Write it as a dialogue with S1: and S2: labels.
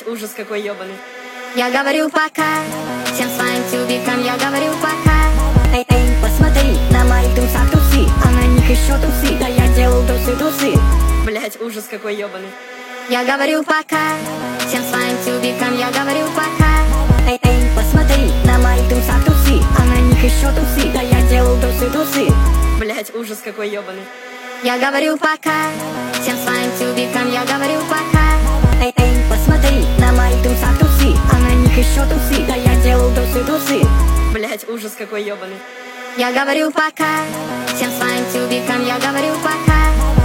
S1: Блять, ужас какой ебаный.
S2: Я говорю пока всем своим тюбикам, я говорю пока. Эй, эй, посмотри, на моих трусах трусы, а на них еще трусы. Да я делал трусы.
S1: Блять, ужас какой ебаный.
S2: Я говорю пока всем своим тюбикам, я говорю пока. Эй, эй, посмотри, на моих трусах трусы, а на них еще трусы. Да я делал трусы.
S1: Блять, ужас какой ебаный.
S2: Я говорю пока всем своим тюбикам, я говорю пока. Эй, эй, посмотри, на моих трусах трусы, а на них еще трусы. Да я делал трусы.
S1: Блять, ужас какой ебаный.
S2: Я говорю пока всем своим тюбикам, я говорю пока.